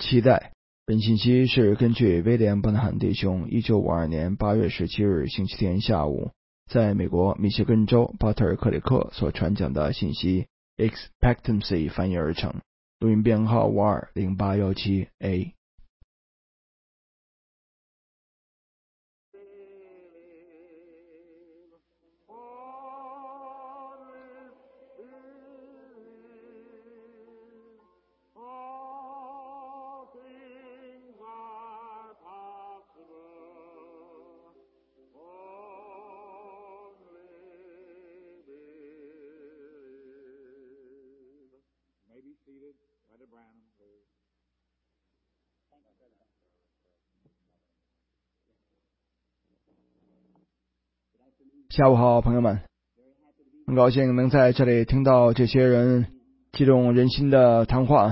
期待。本信息是根据威廉·伯纳罕弟兄1952年8月17日星期天下午在美国密歇根州巴特尔克里克所传讲的信息 Expectancy 翻译而成，录音编号 520817A。下午好，朋友们，很高兴能在这里听到这些人激动人心的谈话。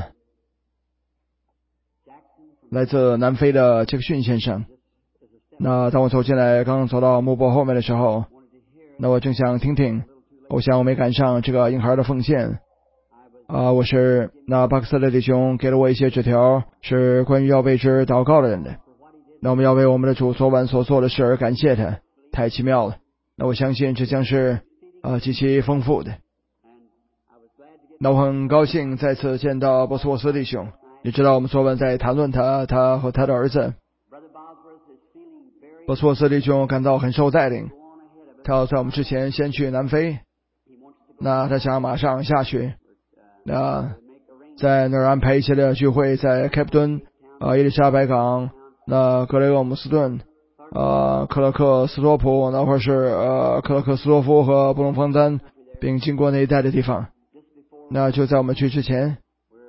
来自南非的杰克逊先生。那当我走进来，刚走到幕布后面的时候，那我正想听听，我想我没赶上这个婴孩的奉献。我是那巴克斯的弟兄给了我一些纸条，是关于要为之祷告的人的。那我们要为我们的主昨晚所做的事而感谢他，太奇妙了。那我相信这将是极其丰富的。那我很高兴再次见到波斯沃斯弟兄。你知道我们昨晚在谈论他和他的儿子。波斯沃斯弟兄感到很受带领，他要在我们之前先去南非。那他想马上下去，那在那儿安排一些的聚会，在开普敦、伊丽莎白港、那格雷厄姆斯顿、克勒克斯多普，那或是克勒克斯多夫和布隆方丹，并经过那一带的地方。那就在我们去之前，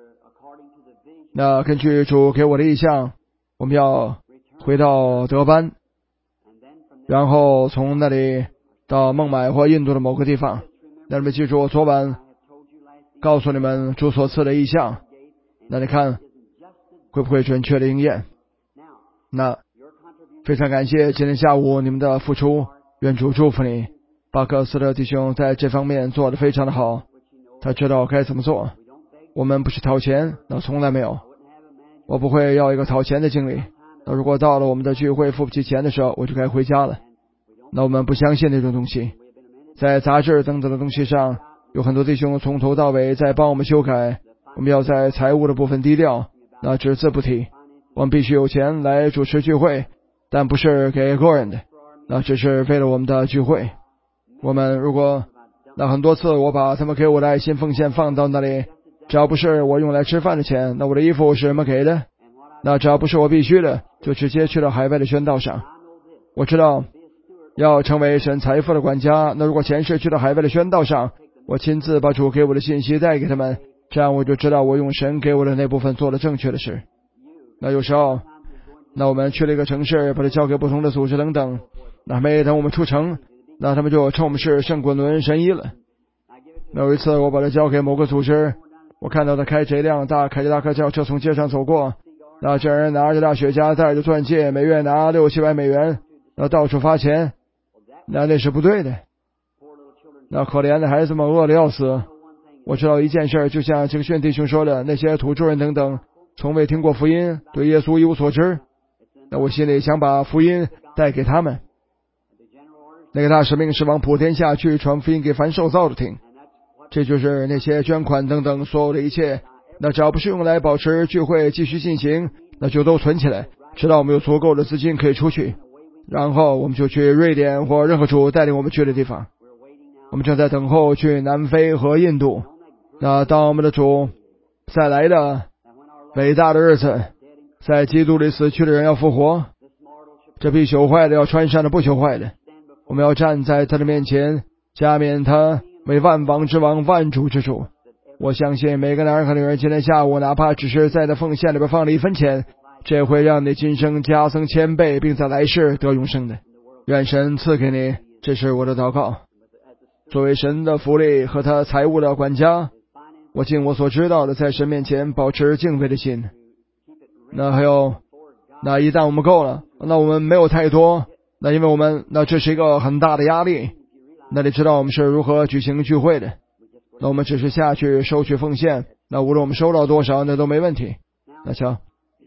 那根据主给我的意向，我们要回到德班，然后从那里到孟买或印度的某个地方。那你们记住我昨晚告诉你们主所赐的意向，那你看会不会准确的应验？那非常感谢今天下午你们的付出，愿主祝福你。巴克斯特弟兄在这方面做得非常的好，他知道该怎么做。我们不是讨钱，那从来没有，我不会要一个讨钱的经历。那如果到了我们的聚会付不起钱的时候，我就该回家了。那我们不相信那种东西。在杂志等等的东西上，有很多弟兄从头到尾在帮我们修改。我们要在财务的部分低调，那只字不提。我们必须有钱来主持聚会，但不是给个人的，那只是为了我们的聚会。我们如果那很多次我把他们给我的爱心奉献放到那里，只要不是我用来吃饭的钱，那我的衣服是什么给的？那只要不是我必须的，就直接去到海外的宣道上。我知道要成为神财富的管家，那如果钱是去到海外的宣道上，我亲自把主给我的信息带给他们，这样我就知道我用神给我的那部分做了正确的事。那有时候那我们去了一个城市，把它交给不同的组织等等，那没等我们出城，那他们就称我们是圣滚伦神医了。那有一次我把它交给某个组织，我看到他开着一辆大凯迪拉克轿车从街上走过，那这人拿着大雪茄，带着钻戒，每月拿600-700美元，那到处发钱，那是不对的。那可怜的孩子们饿得要死。我知道一件事，就像杰克逊弟兄说的，那些土著人等等从未听过福音，对耶稣一无所知。那我心里想把福音带给他们。那个大使命是往普天下去传福音给凡受造的听。这就是那些捐款等等所有的一切，那只要不是用来保持聚会继续进行，那就都存起来，直到我们有足够的资金可以出去，然后我们就去瑞典或任何主带领我们去的地方。我们正在等候去南非和印度。那当我们的主再来的伟大的日子，在基督里死去的人要复活，这必朽坏的要穿上了不朽坏的。我们要站在他的面前，加冕他为万王之王，万主之主。我相信每个男人和女人今天下午哪怕只是在他奉献里边放了1分钱，这会让你今生加增1000倍，并在来世得永生的。愿神赐给你，这是我的祷告。作为神的福利和他财务的管家，我尽我所知道的在神面前保持敬畏的心。那还有，那一旦我们够了，那我们没有太多，那因为我们那这是一个很大的压力。那你知道我们是如何举行聚会的，那我们只是下去收取奉献，那无论我们收到多少那都没问题。那瞧，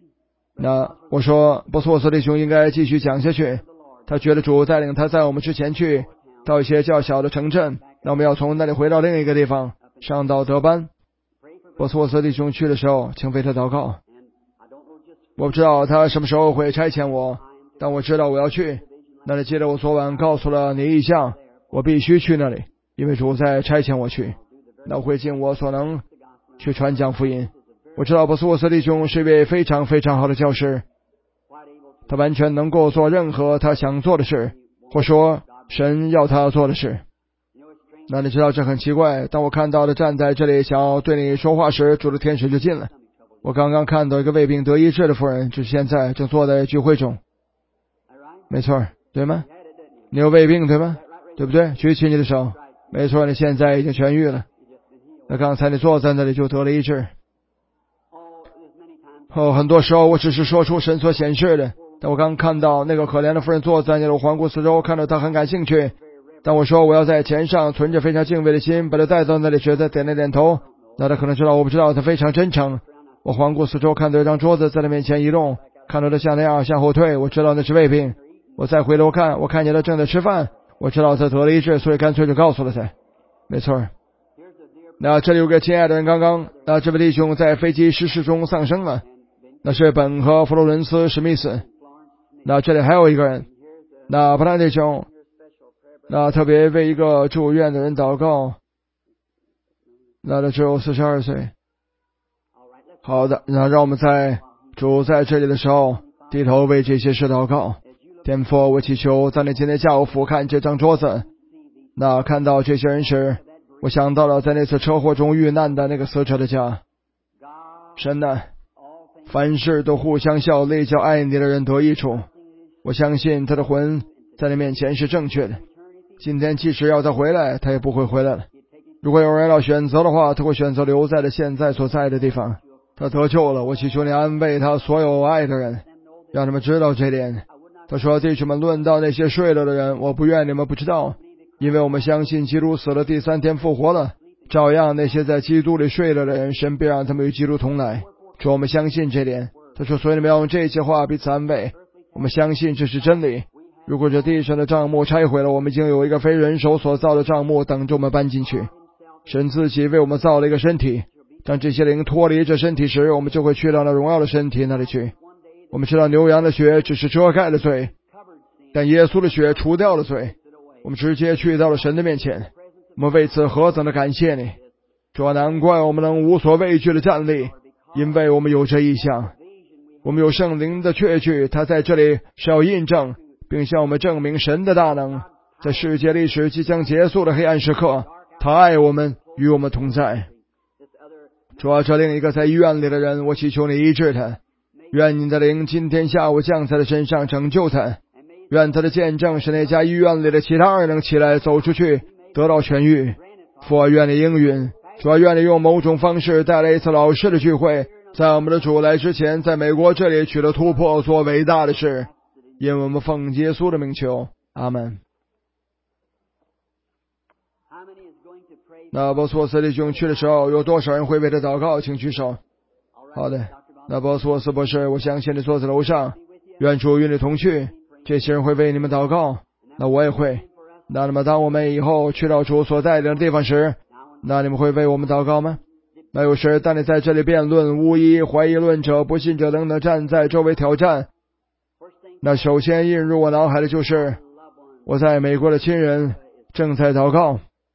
那我说波斯沃斯弟兄应该继续讲下去，他觉得主带领他在我们之前去到一些较小的城镇，那我们要从那里回到另一个地方，上到德班。波斯沃斯弟兄去的时候，请为他祷告。我不知道他什么时候会差遣我，但我知道我要去那里。记得我昨晚告诉了你意向，我必须去那里，因为主在差遣我去。那我会尽我所能去传讲福音。我知道波斯沃斯弟兄是一位非常非常好的教师，他完全能够做任何他想做的事，或说神要他做的事。那你知道这很奇怪，当我看到他站在这里想要对你说话时，主的天使就进了。我刚刚看到一个胃病得医治的妇人，就是现在正坐在聚会中。没错，对吗？你有胃病对吗？对不对？举起你的手。没错，你现在已经痊愈了。那刚才你坐在那里就得了医治。很多时候我只是说出神所显示的，但我刚看到那个可怜的妇人坐在那里，我环顾四周，看到她很感兴趣。但我说我要在钱上存着非常敬畏的心，把她带到那里时，她点了点头。那她可能知道我不知道，她非常真诚。我环顾四周，看到一张桌子在她面前移动，看到她像那样向后退，我知道那是胃病。我再回头看，我看见她正在吃饭，我知道她得了医治，所以干脆就告诉了她。没错。那这里有个亲爱的人，刚刚这位弟兄在飞机失事中丧生了，那是本和弗洛伦斯史密斯。那这里还有一个人，那布兰弟兄，那特别为一个住院的人祷告，那他只有42岁。好的，那让我们在主在这里的时候低头为这些事祷告。天父，我祈求在你今天下午俯瞰这张桌子，那看到这些人时，我想到了在那次车祸中遇难的那个死者的家。神啊，凡事都互相效力，叫爱你的人得益处。我相信他的魂在你面前是正确的。今天即使要他回来，他也不会回来了。如果有人要选择的话，他会选择留在了现在所在的地方。他得救了，我祈求你安慰他所有爱的人，让他们知道这点。他说，弟兄们，论到那些睡了的人，我不愿你们不知道，因为我们相信基督死了，第3天复活了。照样那些在基督里睡了的人，神必让他们与基督同来。说我们相信这点。他说，所以你们要用这些话彼此安慰。我们相信这是真理。如果这地上的帐幕拆毁了，我们已经有一个非人手所造的帐幕等着我们搬进去。神自己为我们造了一个身体，当这些灵脱离这身体时，我们就会去到那荣耀的身体那里去。我们知道牛羊的血只是遮盖了罪，但耶稣的血除掉了罪。我们直接去到了神的面前，我们为此何等的感谢你。主啊，难怪我们能无所畏惧的站立，因为我们有这意象，我们有圣灵的确据，他在这里是要印证并向我们证明神的大能。在世界历史即将结束的黑暗时刻，他爱我们，与我们同在。主啊，这另一个在医院里的人，我祈求你医治他，愿你的灵今天下午降在他身上拯救他，愿他的见证使那家医院里的其他人能起来走出去得到痊愈。父啊，愿你应允。主啊，愿你用某种方式带来一次老式的聚会，在我们的主来之前，在美国这里取得突破，做伟大的事。因为我们奉耶稣的名求，阿门。那波斯沃斯弟兄去的时候，有多少人会为他祷告？请举手。好的，那波斯沃斯博士，我相信你坐在楼上，愿主与你同去。这些人会为你们祷告，那我也会。那么当我们以后去到主所带领的地方时，那你们会为我们祷告吗？那有时当你在这里辩论，巫医、怀疑论者、不信者等等站在周围挑战，那首先映入我脑海的就是我在美国的亲人正在祷告。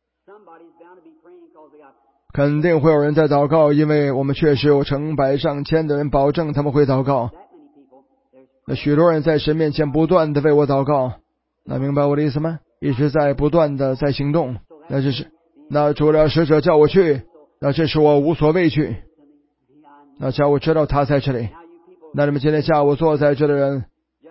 肯定会有人在祷告，因为我们确实有成百上千的人保证他们会祷告。那许多人在神面前不断的为我祷告，那明白我的意思吗？一直在不断的在行动。那主的使者叫我去，那这是我无所畏惧。那叫我知道他在这里。那你们今天下午坐在这的人，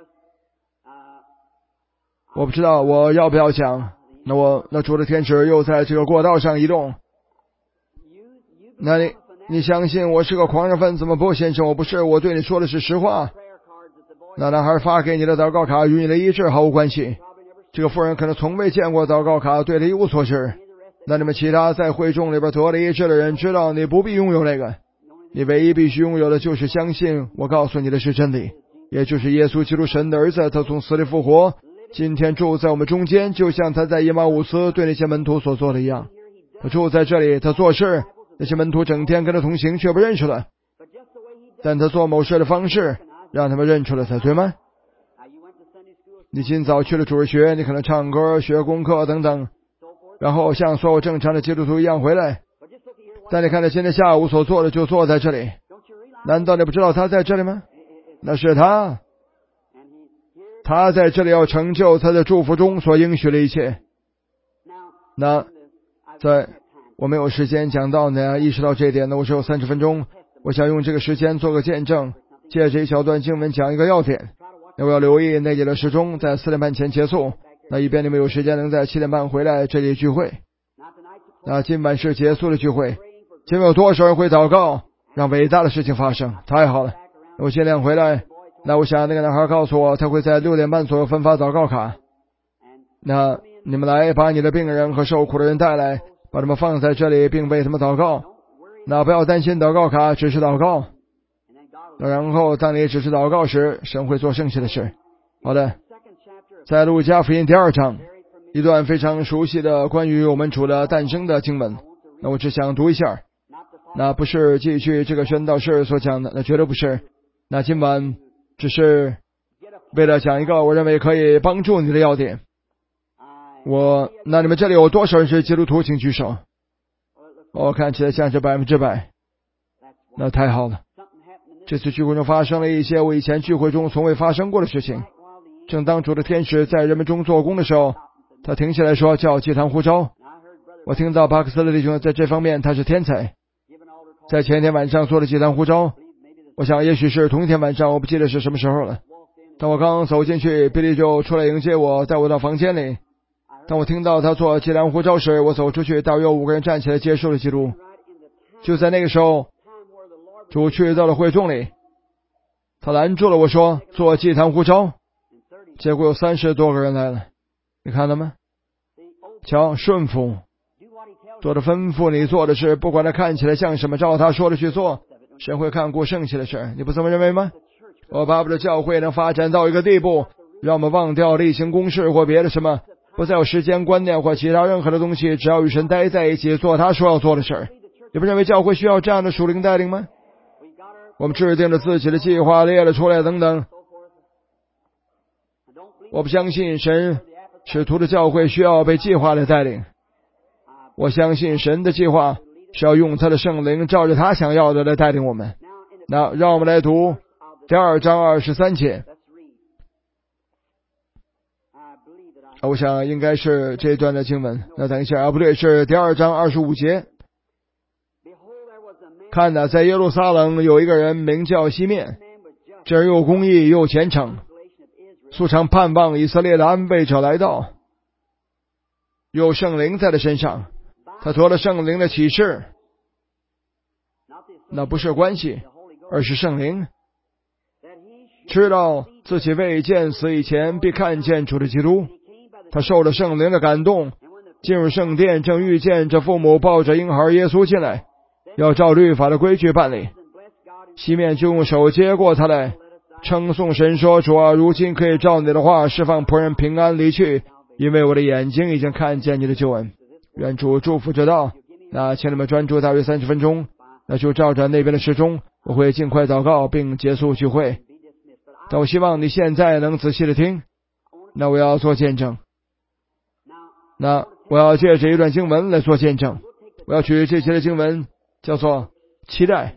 我不知道我要不要讲。那主的天使又在这个过道上移动。那你相信我是个狂热分子吗？不，先生，我不是，我对你说的是实话。那男孩发给你的祷告卡与你的医治毫无关系。这个妇人可能从未见过祷告卡，对他一无所知。那你们其他在会众里边得了医治的人知道你不必拥有那个， 你唯一必须拥有的就是相信我告诉你的是真理，也就是耶稣基督神的儿子，他从死里复活，今天住在我们中间，就像他在以马忤斯对那些门徒所做的一样。他住在这里，他做事，那些门徒整天跟他同行，却不认识了，但他做某事的方式让他们认出了他，对吗？你今早去了主日学，你可能唱歌、学功课等等，然后像所有正常的基督徒一样回来。但你看他今天下午所做的，就坐在这里，难道你不知道他在这里吗？那是他在这里要成就他的祝福中所应许的一切。那在我没有时间讲到呢，意识到这一点呢，我只有30分钟，我想用这个时间做个见证，借着一小段经文讲一个要点。那我要留意那节的时钟在4点半前结束，那以便你们有时间能在7点半回来这里聚会。那今晚是结束的聚会，今晚有多少人会祷告让伟大的事情发生？太好了，我尽量回来。那我想那个男孩告诉我，他会在6点半左右分发祷告卡。那你们来把你的病人和受苦的人带来，把他们放在这里，并为他们祷告。那不要担心祷告卡，只是祷告。然后当你只是祷告时，神会做剩下的事。好的，在路加福音第2章，一段非常熟悉的关于我们主的诞生的经文。那我只想读一下，那不是继续这个宣道士所讲的，那绝对不是。那今晚只是为了讲一个我认为可以帮助你的要点。那你们这里有多少人是基督徒，请举手。看起来像是100%。那太好了。这次聚会中发生了一些我以前聚会中从未发生过的事情。正当主的天使在人们中做工的时候，他停下来说叫祭坛呼召。我听到巴克斯的弟兄在这方面他是天才，在前一天晚上做了祭坛呼召。我想也许是同一天晚上，我不记得是什么时候了。当我刚走进去，比利就出来迎接我，带我到房间里。当我听到他做祭坛呼召时，我走出去，大约有5个人站起来接受了基督。就在那个时候，主去到了会众里，他拦住了我说做祭坛呼召，结果有30多个人来了。你看到吗？瞧，顺服，做的吩咐你做的事，不管他看起来像什么，照他说的去做，神会看顾剩下的事。你不这么认为吗？我巴不得教会能发展到一个地步，让我们忘掉例行公事或别的什么，不再有时间观念或其他任何的东西，只要与神待在一起，做他说要做的事。你不认为教会需要这样的属灵带领吗？我们制定了自己的计划，列了出来等等。我不相信神使徒的教会需要被计划的带领。我相信神的计划是要用他的圣灵照着他想要的来带领我们。那让我们来读第2章23节。我想应该是这一段的经文。那等一下不对，是第2章25节。看哪，在耶路撒冷有一个人名叫西面，这人又公义又虔诚，素常盼望以色列的安慰者来到，有圣灵在他身上，他得了圣灵的启示。那不是关系，而是圣灵知道自己未见死以前必看见主的基督。他受了圣灵的感动，进入圣殿，正遇见这父母抱着婴孩耶稣进来，要照律法的规矩办理。西面就用手接过他来，称颂神说，主啊，如今可以照你的话释放仆人平安离去，因为我的眼睛已经看见你的救恩。愿主祝福这道。那请你们专注大约30分钟，那就照着那边的时钟，我会尽快祷告并结束聚会。但我希望你现在能仔细的听。那我要做见证，那我要借着一段经文来做见证。我要取这节的经文叫做期待，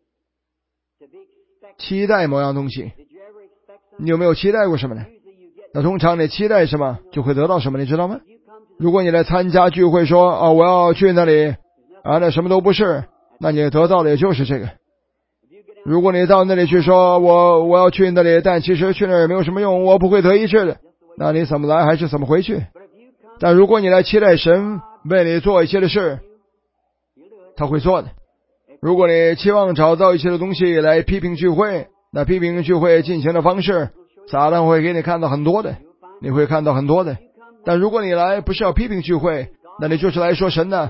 期待某样东西。你有没有期待过什么呢？那通常你期待什么就会得到什么，你知道吗？如果你来参加聚会说我要去那里那什么都不是，那你得到的也就是这个。如果你到那里去说我要去那里，但其实去那儿也没有什么用，我不会得医治的，那你怎么来还是怎么回去？但如果你来期待神为你做一些的事，他会做的。如果你期望找到一些的东西来批评聚会，那批评聚会进行的方式，撒旦会给你看到很多的，你会看到很多的。但如果你来不是要批评聚会，那你就是来说神呢，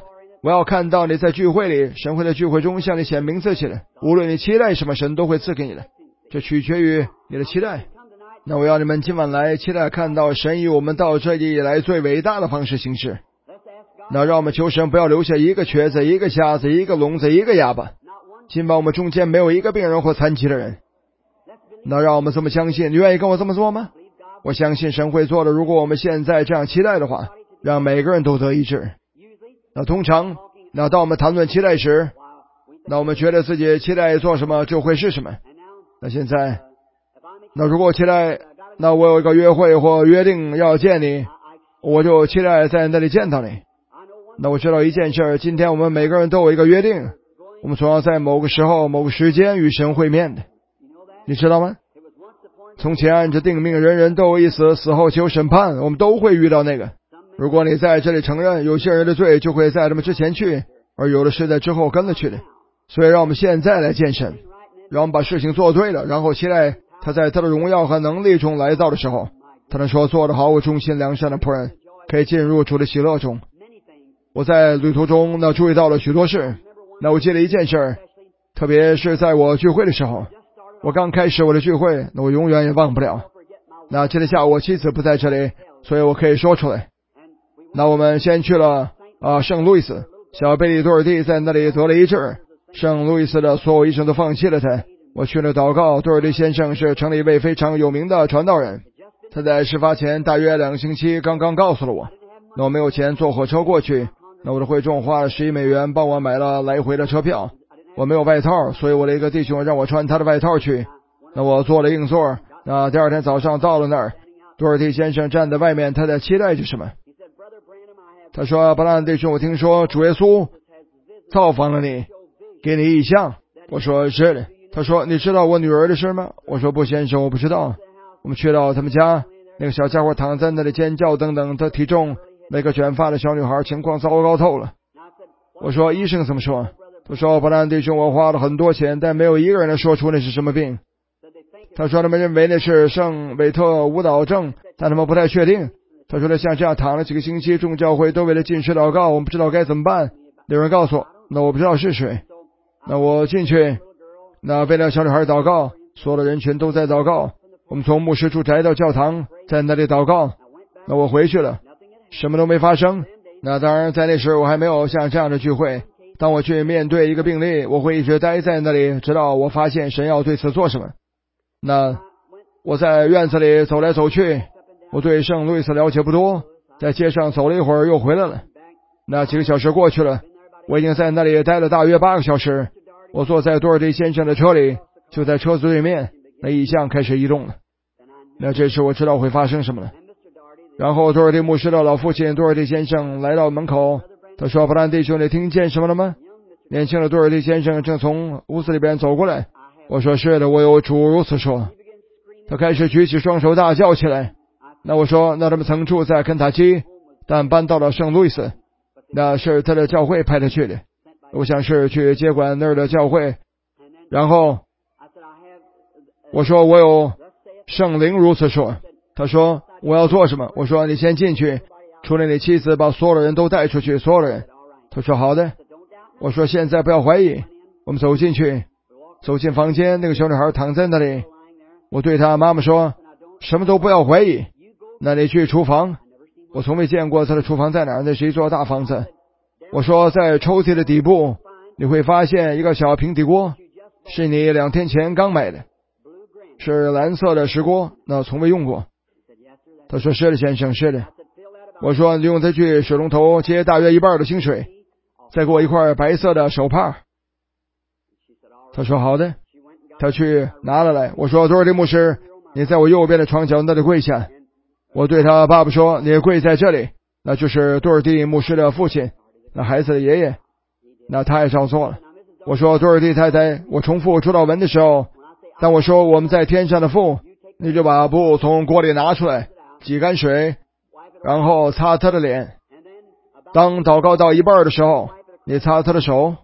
我要看到你在聚会里，神会在聚会中向你显明自己的。无论你期待什么，神都会赐给你的，这取决于你的期待。那我要你们今晚来期待看到神以我们到这里以来最伟大的方式行事。那让我们求神不要留下一个瘸子、一个瞎子、一个聋子、一个哑巴。今晚我们中间没有一个病人或残疾的人。那让我们这么相信，你愿意跟我这么做吗？我相信神会做的。如果我们现在这样期待的话，让每个人都得医治。那通常，那当我们谈论期待时，那我们觉得自己期待做什么就会是什么。那现在，那如果我期待，那我有一个约会或约定要见你，我就期待在那里见到你。那我知道一件事，今天我们每个人都有一个约定，我们总要在某个时候、某个时间与神会面的。你知道吗？从前按着定命，人人都有一死，死后求审判，我们都会遇到那个。如果你在这里承认，有些人的罪就会在他们之前去，而有的是在之后跟了去的。所以让我们现在来见神，让我们把事情做对了，然后期待他在他的荣耀和能力中来到的时候，他能说做得好，我忠心良善的仆人，可以进入主的喜乐中。我在旅途中呢注意到了许多事。那我记得一件事，特别是在我聚会的时候，我刚开始我的聚会，那我永远也忘不了。那今天下午我妻子不在这里，所以我可以说出来。那我们先去了圣路易斯，小贝利多尔蒂在那里得了医治。圣路易斯的所有医生都放弃了他。我去了祷告。多尔蒂先生是城里一位非常有名的传道人，他在事发前大约2个星期刚刚告诉了我。那我没有钱坐火车过去，那我的会众花了11美元帮我买了来回的车票。我没有外套，所以我的一个弟兄让我穿他的外套去。那我坐了硬座。那第二天早上到了那儿，多尔蒂先生站在外面，他在期待着什么？他说：布兰弟兄，我听说主耶稣造访了你，给你异象。我说是的。他说你知道我女儿的事吗？我说不先生，我不知道。我们去到他们家，那个小家伙躺在那里尖叫等等，他体重，那个卷发的小女孩情况糟糕透了。我说医生怎么说？他说布兰弟兄，我花了很多钱，但没有一个人能说出那是什么病。他说他们认为那是圣韦特舞蹈症，但他们不太确定。他说他像这样躺了几个星期，众教会都为了进食祷告，我们不知道该怎么办。有人告诉我，那我不知道是谁。那我进去，那为了小女孩祷告，所有的人群都在祷告。我们从牧师住宅到教堂，在那里祷告。那我回去了，什么都没发生。那当然在那时我还没有像这样的聚会。当我去面对一个病例，我会一直待在那里，直到我发现神要对此做什么。那我在院子里走来走去，我对圣路易斯了解不多，在街上走了一会儿又回来了。那几个小时过去了，我已经在那里待了大约8个小时。我坐在多尔蒂先生的车里，就在车子对面，那异象开始移动了。那这时我知道会发生什么了。然后多尔蒂牧师的老父亲多尔蒂先生来到门口，他说：布兰弟兄，你听见什么了吗？年轻的多尔蒂先生正从屋子里边走过来。我说是的，我有主如此说。他开始举起双手大叫起来。那我说，那他们曾住在肯塔基，但搬到了圣路易斯，那是他的教会派他去的，我想是去接管那儿的教会。然后我说我有圣灵如此说。他说我要做什么？我说你先进去，除了你妻子，把所有的人都带出去，所有的人。他说好的。我说现在不要怀疑。我们走进去，走进房间，那个小女孩躺在那里。我对她妈妈说，什么都不要怀疑。那你去厨房，我从未见过她的厨房在哪儿，那是一座大房子。我说在抽屉的底部你会发现一个小平底锅，是你2天前刚买的，是蓝色的石锅，那从未用过。他说是的先生，是的。我说你用它去水龙头接大约一半的清水，再给我一块白色的手帕。他说好的。他去拿了来。我说多尔蒂牧师，你在我右边的床角那里跪下。我对他爸爸说，你跪在这里。那就是多尔蒂牧师的父亲，那孩子的爷爷。那他也照做了。我说多尔蒂太太，我重复主祷文的时候，当我说我们在天上的父，你就把布从锅里拿出来，挤干水，然后擦他的脸。当祷告到一半的时候，你擦他的手。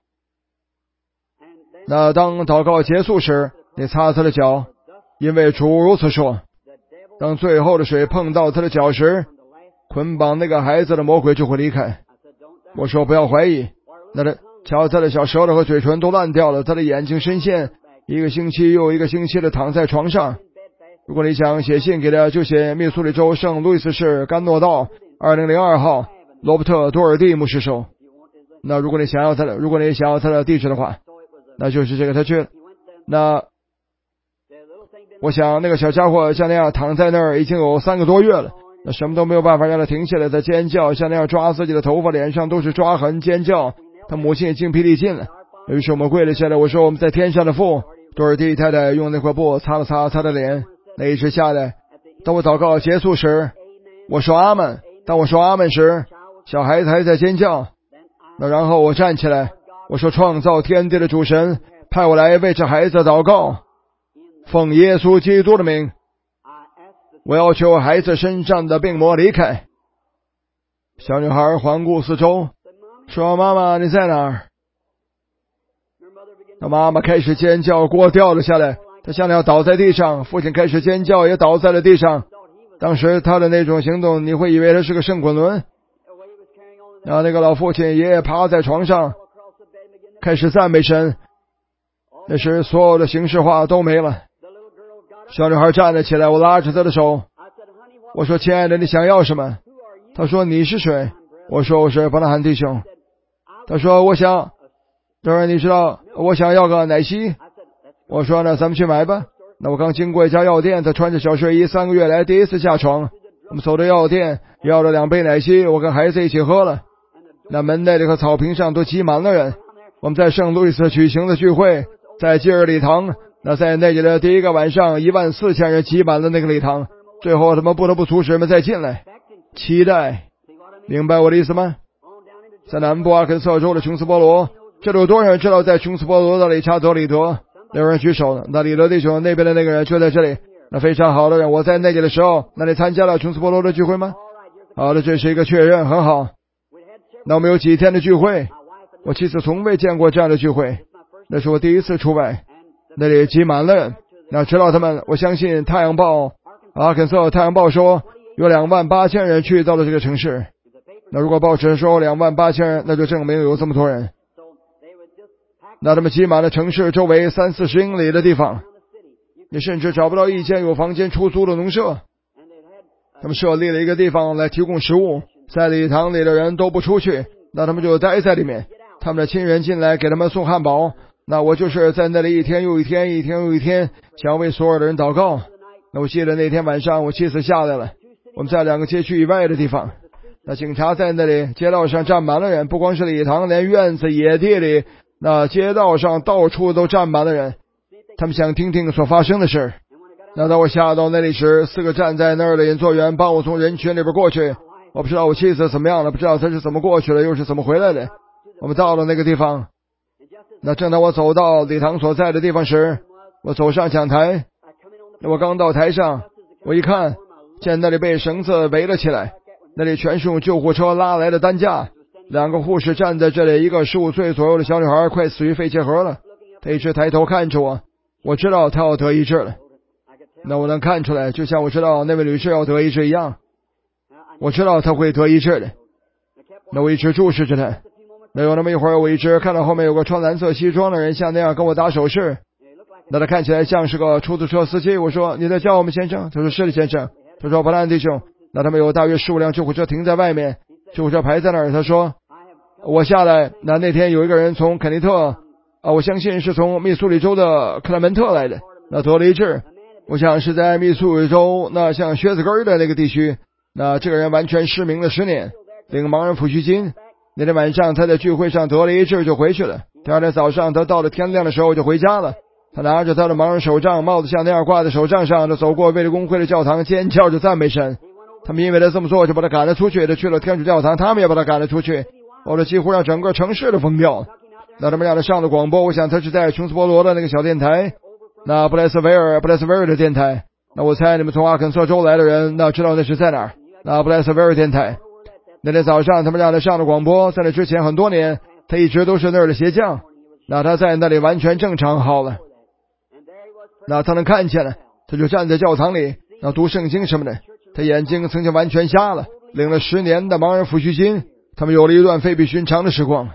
那当祷告结束时，你擦他的脚，因为主如此说。当最后的水碰到他的脚时，捆绑那个孩子的魔鬼就会离开。我说不要怀疑。 那瞧他的小舌头和嘴唇都烂掉了，他的眼睛深陷，一个星期又一个星期的躺在床上。如果你想写信给他，就写密苏里州圣路易斯市甘诺道2002号罗伯特·多尔蒂牧师收。那如果你想要他的地址的话，那就是这个他去了。那我想那个小家伙像那样躺在那儿已经有3个多月了，那什么都没有办法让他停下来，他尖叫，像那样抓自己的头发，脸上都是抓痕，尖叫。他母亲也精疲力尽了，于是我们跪了下来，我说我们在天上的父。多尔蒂太太用那块布擦了擦他的脸，那一直下来。当我祷告结束时，我说阿们。当我说阿们时，小孩子还在尖叫。那然后我站起来，我说创造天地的主神派我来为这孩子祷告，奉耶稣基督的名，我要求孩子身上的病魔离开。小女孩环顾四周，说妈妈你在哪儿？那妈妈开始尖叫，锅掉了下来，她像那样倒在地上。父亲开始尖叫，也倒在了地上。当时他的那种行动，你会以为他是个圣滚轮。然后那个老父亲也趴在床上开始赞美神。那时所有的形式化都没了。小女孩站了起来，我拉着她的手，我说亲爱的，你想要什么？她说你是谁？我说我是伯纳罕弟兄。她说我想，当然你知道我想要个奶昔。我说那咱们去买吧。那我刚经过一家药店，她穿着小睡衣，3个月来第一次下床。我们走到药店，要了2杯奶昔，我跟孩子一起喝了。那门内和草坪上都挤满了人。我们在圣路易斯举行的聚会，在基尔礼堂，那在那里的第一个晚上14000人挤满了那个礼堂，最后他们不得不阻止人们再进来。期待，明白我的意思吗？在南部阿肯色州的琼斯波罗，这里有多少人知道在琼斯波罗的理查德里德？有人举手了。那里德弟兄那边的那个人就在这里。那非常好的人，我在那里的时候，那你参加了琼斯波罗的聚会吗？好的，这是一个确认，很好。那我们有几天的聚会，我妻子从未见过这样的聚会，那是我第一次出外。那里挤满了人。那知道他们，我相信太阳报阿肯色太阳报说有28000人去到了这个城市。那如果报纸说28000人，那就证明有这么多人。那他们挤满了城市周围30-40英里的地方，你甚至找不到一间有房间出租的农舍。他们设立了一个地方来提供食物，在礼堂里的人都不出去，那他们就待在里面。他们的亲人进来给他们送汉堡。那我就是在那里一天又一天，一天又一天，想为所有的人祷告。那我记得那天晚上我妻子下来了，我们在2个街区以外的地方，那警察在那里，街道上站满了人，不光是礼堂，连院子野地里，那街道上到处都站满了人。他们想听听所发生的事。那当我下到那里时，4个站在那儿的引座员帮我从人群里边过去。我不知道我妻子怎么样了，不知道她是怎么过去了，又是怎么回来的。我们到了那个地方，那正当我走到礼堂所在的地方时，我走上讲台。我刚到台上，我一看见那里被绳子围了起来，那里全是用救护车拉来的担架。2个护士站在这里，一个15岁左右的小女孩快死于肺结核了。她一直抬头看着我，我知道她要得医治了。那我能看出来，就像我知道那位女士要得医治一样，我知道她会得医治的。那我一直注视着她。那有那么一会儿，我一直看到后面有个穿蓝色西装的人像那样跟我打手势。那他看起来像是个出租车司机。我说你在叫我们先生？他说是的先生。他说伯兰弟兄。那他们有大约15辆救护车停在外面，救护车排在那儿。他说我下来，那天有一个人从肯尼特我相信是从密苏里州的克莱门特来的，那得了医治。我想是在密苏里州那像靴子根的那个地区。那这个人完全失明了10年，领盲人抚恤金。那天晚上他在聚会上得了医治就回去了。第二天早上他到了天亮的时候就回家了。他拿着他的盲人手杖，帽子像那样挂在手杖上，他走过卫理公会的教堂，尖叫着赞美神。他们因为他这么做就把他赶了出去。他去了天主教堂，他们也把他赶了出去。这几乎让整个城市都疯掉。那他们让他上了广播，我想他是在琼斯波罗的那个小电台，那布莱斯维尔的电台。那我猜你们从阿肯色州来的人那知道那是在哪儿，那布莱斯维尔电台。那天早上他们让他上了广播，在那之前很多年他一直都是那儿的鞋匠。那他在那里完全正常好了。那他能看见了，他就站在教堂里那读圣经什么的。他眼睛曾经完全瞎了，领了10年的盲人抚恤金。他们有了一段非比寻常的时光。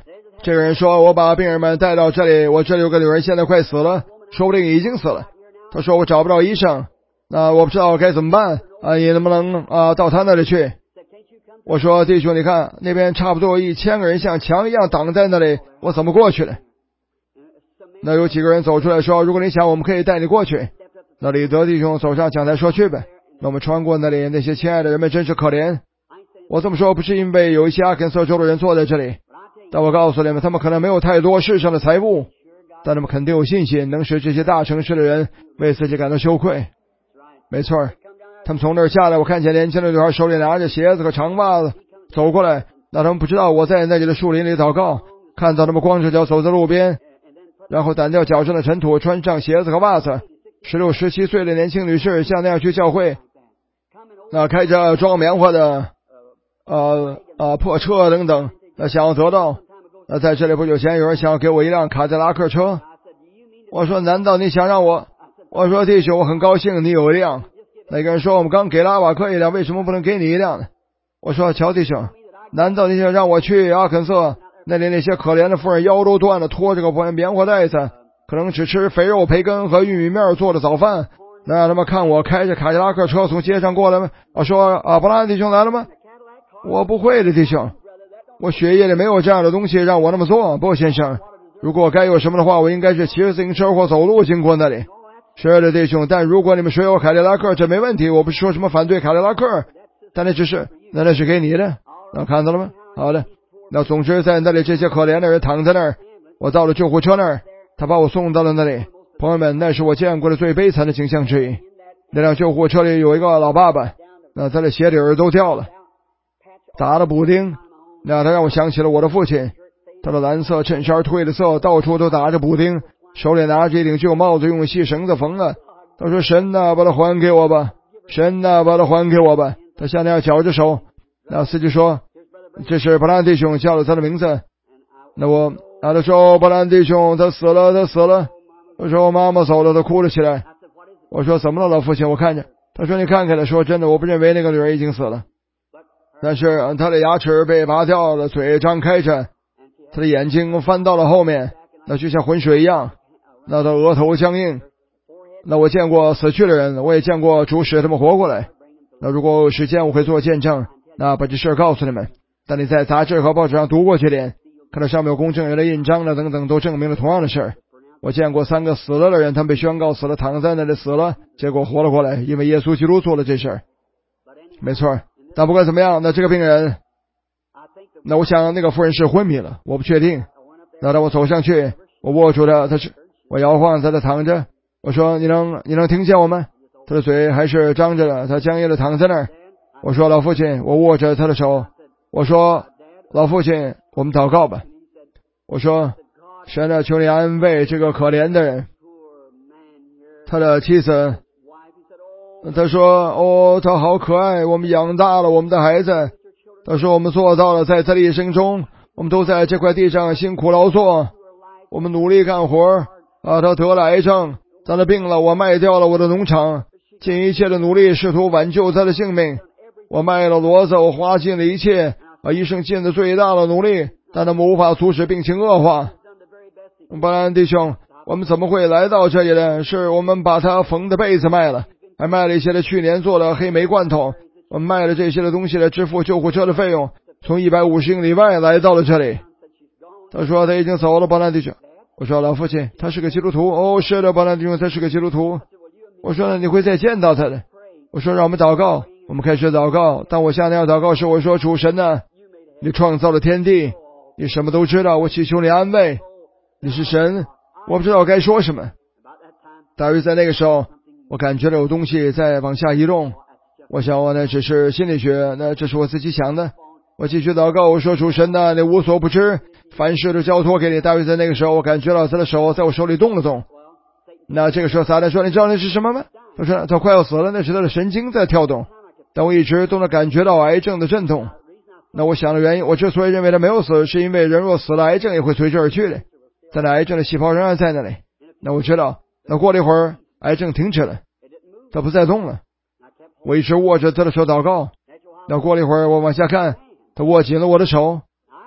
这个人说，我把病人们带到这里，我这里有个女人现在快死了，说不定已经死了。他说我找不到医生，我不知道该怎么办你能不能到他那里去？我说弟兄，你看那边差不多1000个人像墙一样挡在那里，我怎么过去呢？那有几个人走出来说，如果你想，我们可以带你过去。那李德弟兄走上讲台说，去呗。那我们穿过那里，那些亲爱的人们真是可怜。我这么说不是因为有一些阿肯色州的人坐在这里，但我告诉你们，他们可能没有太多世上的财物，但他们肯定有信心，能使这些大城市的人为自己感到羞愧。没错，他们从那儿下来，我看见年轻的女孩手里拿着鞋子和长袜子走过来，那他们不知道我在那里的树林里祷告，看到他们光着脚走在路边，然后掸掉脚上的尘土，穿上鞋子和袜子。16、17岁的年轻女士像那样去教会，开着装棉花的破车等等，想要得到。在这里不久前有人想要给我一辆卡迪拉克车，我说难道你想让我说弟兄，我很高兴你有一辆。那个人说，我们刚给了阿瓦克一辆，为什么不能给你一辆呢？我说乔弟兄，难道你想让我去阿肯色那里那些可怜的妇人腰都断了，拖着个棉花袋子，可能只吃肥肉培根和玉米面做的早饭，能让他们看我开着卡迪拉克车从街上过来吗？我说布兰弟兄来了吗？我不会的弟兄，我血液里没有这样的东西让我那么做。不先生，如果该有什么的话，我应该是骑着自行车或走路经过那里。是的弟兄，但如果你们谁有凯迪拉克，这没问题，我不是说什么反对凯迪拉克，但那是给你的。看到了吗？好的。那总之在那里这些可怜的人躺在那儿，我到了救护车那儿，他把我送到了那里。朋友们，那是我见过的最悲惨的景象之一。那辆救护车里有一个老爸爸，他的鞋底儿都掉了，打了补丁。他让我想起了我的父亲，他的蓝色衬衫褪了色，到处都打着补丁，手里拿着一顶旧帽子，用细绳子缝了。他说神哪，把它还给我吧，神哪，把它还给我吧。他像那样绞着手。那司机说，这是布兰弟兄，叫了他的名字。他说布兰弟兄他死了。我说我妈妈走了，他哭了起来。我说怎么了老父亲？我看着。他说你看看了。说真的，我不认为那个女人已经死了，但是他的牙齿被拔掉了，嘴张开着，他的眼睛翻到了后面，那就像浑水一样，那他额头僵硬。那我见过死去的人，我也见过主使他们活过来。那如果有时间我会做见证，把这事告诉你们。但你在杂志和报纸上读过去点，看到上面有公证人的印章了等等，都证明了同样的事。我见过3个死了的人，他们被宣告死了，躺在那里死了，结果活了过来，因为耶稣基督做了这事。没错。但不管怎么样，那这个病人，那我想那个妇人是昏迷了，我不确定。那当我走上去，我握住他，我摇晃他的躺着。我说你能听见我吗？他的嘴还是张着的，他僵硬的躺在那儿。我说老父亲，我握着他的手。我说老父亲，我们祷告吧。我说神啊，求你安慰这个可怜的人。他的妻子，他说他好可爱，我们养大了我们的孩子。他说我们做到了，在他的一生中，我们都在这块地上辛苦劳作，我们努力干活。他得了癌症，当他病了，我卖掉了我的农场，尽一切的努力试图挽救他的性命。我卖了骡子，我花尽了一切，医生尽了最大的努力，但他们无法阻止病情恶化。布兰弟兄，我们怎么会来到这里呢？是我们把他缝的被子卖了，还卖了一些的去年做的黑莓罐头。我们卖了这些的东西来支付救护车的费用，从150英里外来到了这里。他说他已经走了，布兰弟兄。我说老父亲，他是个基督徒。是的，布兰弟兄，他是个基督徒。我说你会再见到他的。我说让我们祷告。我们开始祷告。当我向那样祷告时，我说主神啊，你创造了天地，你什么都知道，我祈求你安慰。你是神，我不知道该说什么。大约在那个时候，我感觉到有东西在往下移动。我想我那只是心理学，那这是我自己想的。我继续祷告，我说主神啊，你无所不知，凡事都交托给你。大约在那个时候，我感觉到他的手在我手里动了动。那这个时候撒旦说，你知道那是什么吗？他说他快要死了，那是他的神经在跳动。但我一直都能感觉到癌症的阵痛。那我想的原因，我之所以认为他没有死，是因为人若死了，癌症也会随之而去的。但那癌症的细胞仍然在那里。那我知道，那过了一会儿，癌症停止了，他不再动了。我一直握着他的手祷告。那过了一会儿，我往下看，他握紧了我的手。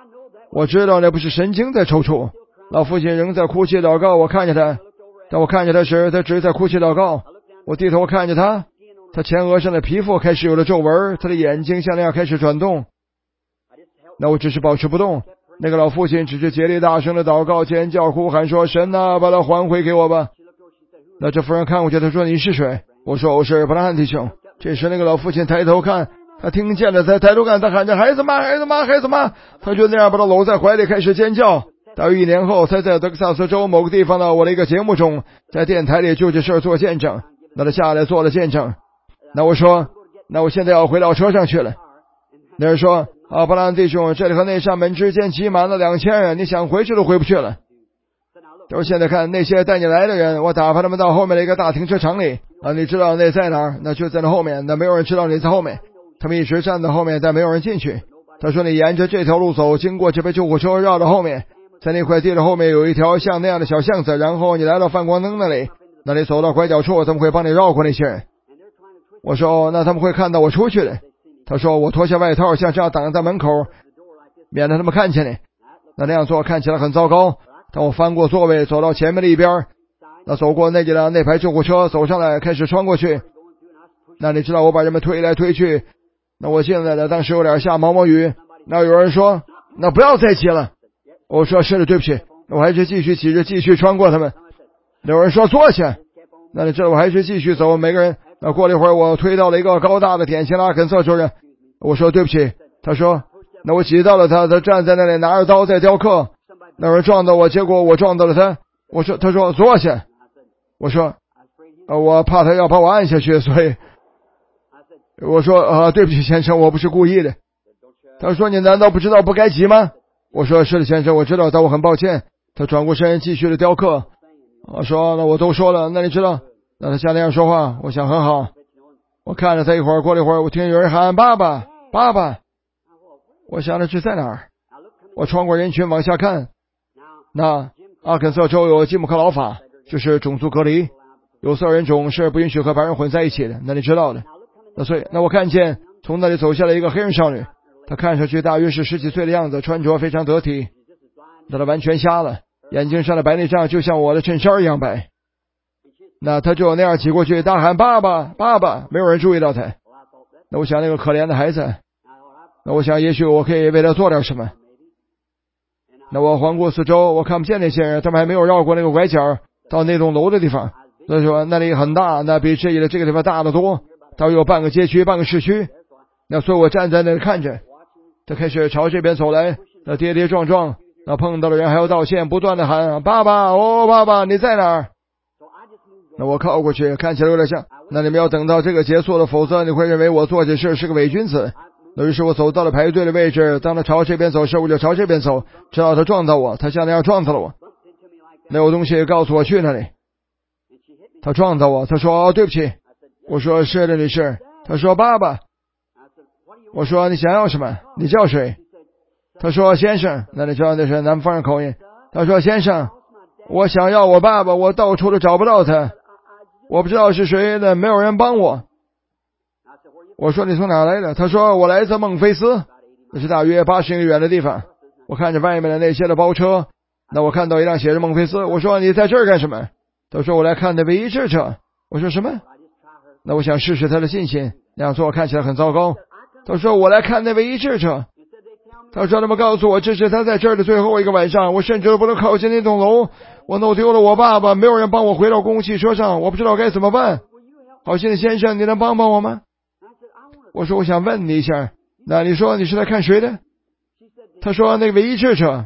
我知道那不是神经在抽搐。老父亲仍在哭泣祷告，我看着他，当我看着他时，他只是在哭泣祷告。我低头看着他，他前额上的皮肤开始有了皱纹，他的眼睛像那样开始转动。那我只是保持不动。那个老父亲只是竭力大声的祷告、尖叫、哭喊说：“神啊，把他还回给我吧！”那这妇人看过去，他说：“你是谁？”我说：“我是布拉汉弟兄。”这时那个老父亲抬头看，他听见了，他抬头看，他喊着：“孩子妈，孩子妈，孩子妈！”他就那样把他搂在怀里，开始尖叫。大约1年后，他在德克萨斯州某个地方的我的一个节目中，在电台里就这事做见证。那他下来做了见证。那我说：“那我现在要回到车上去了。”那人说：“啊，布拉汉弟兄，这里和那扇门之间挤满了2000人，你想回去都回不去了。”他说：“现在看那些带你来的人，我打发他们到后面的一个大停车场里。啊，你知道那在哪儿？那就在那后面。那没有人知道你在后面。他们一直站在后面，但没有人进去。他说你沿着这条路走，经过这边救护车，绕到后面，在那块地的后面有一条像那样的小巷子，然后你来到泛光灯那里，那里走到拐角处，他们会帮你绕过那些人。”我说：“哦，那他们会看到我出去的。”他说：“我脱下外套，像这样挡在门口，免得他们看见你。那样做看起来很糟糕。当我翻过座位，走到前面的一边，那走过那里的那排救护车，走上来开始穿过去。那你知道我把人们推来推去，那我进来了，当时有点下毛毛雨。那有人说：“那不要再挤了。”我说：“是的，对不起。”我还是继续挤着，继续穿过他们。有人说：“坐下。”那你知道我还是继续走，每个人。那过了一会儿，我推到了一个高大的典型的阿肯色州人。我说：“对不起。”他说：“那我挤到了他，他站在那里拿着刀在雕刻。那人撞到我，结果我撞到了他。”我说：“他说坐下。”我说：“我怕他要把我按下去，所以我说对不起先生，我不是故意的。”他说：“你难道不知道不该挤吗？”我说：“是的先生，我知道，但我很抱歉。”他转过身继续的雕刻。我说：“那我都说了，那你知道？”那他像那样说话，我想很好。我看着他一会儿，过了一会儿，我听有人喊：“爸爸，爸爸！”我想着这在哪儿？我穿过人群往下看。那阿肯色州有吉姆克劳法，就是种族隔离，有色人种是不允许和白人混在一起的，那你知道的。所以我看见从那里走下来一个黑人少女，她看上去大约是10几岁的样子，穿着非常得体。那她完全瞎了，眼睛上的白内障就像我的衬衫一样白。那他就那样挤过去，大喊：“爸爸，爸爸！”没有人注意到他。那我想那个可怜的孩子，那我想也许我可以为他做点什么。那我环顾四周，我看不见那些人，他们还没有绕过那个拐角到那栋楼的地方。所以说那里很大，那比这里的这个地方大得多，大约有半个街区，半个市区。那所以我站在那里看着，他开始朝这边走来，那跌跌撞撞，那碰到的人还要道歉，不断的喊：“爸爸，哦，爸爸，你在哪儿？”那我靠过去，看起来有点像。那你们要等到这个结束了，否则你会认为我做这事是个伪君子。那于是我走到了排队的位置，当他朝这边走时，我就朝这边走，直到他撞到我，他像那样撞到了我。那有东西告诉我去那里。他撞到我，他说：“哦，对不起。”我说：“是的，女士。”他说：“爸爸。”我说：“你想要什么？你叫谁？”他说：“先生。”那你知道那是南方人口音。他说：“先生，我想要我爸爸，我到处都找不到他。我不知道是谁的，没有人帮我。”我说：“你从哪来的？”他说：“我来自孟菲斯，那是大约80英里远的地方。”我看着外面的那些的包车，那我看到一辆写着孟菲斯。我说：“你在这儿干什么？”他说：“我来看那唯一智者。”我说：“什么？”那我想试试他的信心，那样做看起来很糟糕。他说：“我来看那唯一智者。”他说：“那么告诉我，这是他在这儿的最后一个晚上，我甚至都不能靠近那栋楼。我弄丢了我爸爸，没有人帮我回到公共汽车上，我不知道该怎么办。好心的先生，你能帮帮我吗？”我说：“我想问你一下，那你说你是来看谁的？”他说：“那个唯一智者。”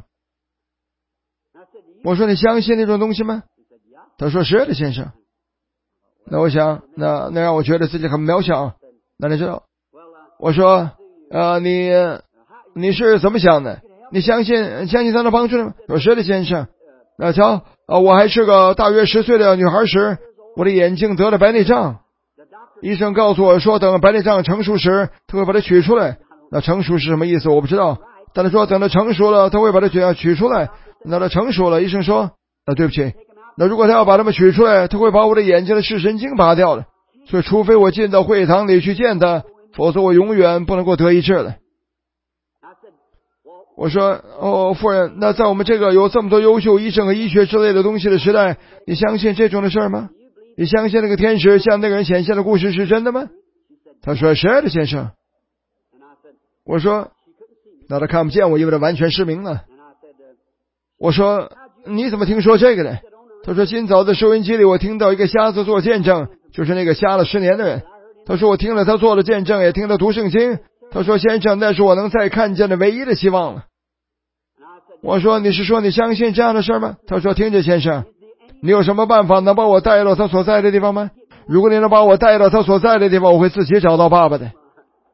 我说：“你相信那种东西吗？”他说：“是的，先生。”那我想，那让我觉得自己很渺小。那你知道？我说：“你是怎么想的？你相信他能帮助你吗？”说：“是的，先生。”那瞧，我还是个大约10岁的女孩时，我的眼睛得了白内障。医生告诉我说，等白内障成熟时，他会把它取出来。那成熟是什么意思？我不知道。但他说等它成熟了，他会把它取出来。那它成熟了，医生说，对不起。那如果他要把它们取出来，他会把我的眼睛的视神经拔掉了。所以除非我进到会堂里去见他，否则我永远不能够得医治了。 我说哦，夫人，那在我们这个有这么多优秀医生和医学之类的东西的时代，你相信这种的事吗？你相信那个天使向那个人显现的故事是真的吗？他说是的，先生。我说那他看不见我，因为他完全失明了。我说你怎么听说这个的？他说今早在收音机里我听到一个瞎子做见证，就是那个瞎了10年的人。他说我听了他做的见证，也听了读圣经。他说先生，那是我能再看见的唯一的希望了。我说你是说你相信这样的事吗？他说听着先生，你有什么办法能把我带到他所在的地方吗？如果你能把我带到他所在的地方，我会自己找到爸爸的。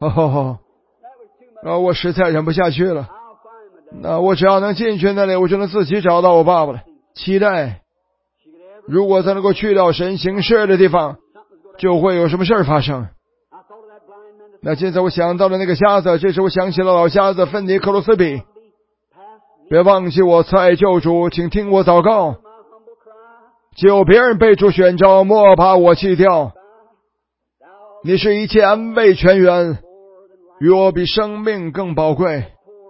我实在忍不下去了。那我只要能进去那里，我就能自己找到我爸爸了。期待如果他能够去到神行事的地方，就会有什么事发生。那现在我想到了那个瞎子，这时我想起了老瞎子芬尼克罗斯比。别忘记我慈爱救主，请听我祷告，就别人被主选召，莫把我弃掉。你是一切安慰泉源，与我比生命更宝贵。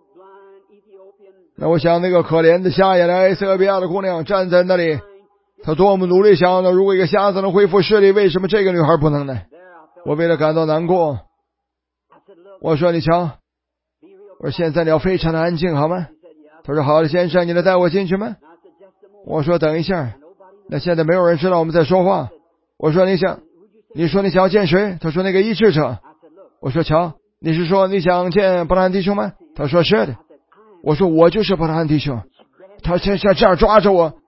那我想那个可怜的瞎眼的埃塞俄比亚的姑娘站在那里，她多么努力想到，如果一个瞎子能恢复视力，为什么这个女孩不能呢？我为了感到难过。我说你瞧，我说现在你要非常的安静好吗？他说好的先生，你能带我进去吗？我说等一下，那现在没有人知道我们在说话。我说你说你想要见谁？他说那个医治者。我说瞧，你是说你想见伯特汉弟兄吗？他说是的。我说我就是伯特汉弟兄。他现在这样抓着我。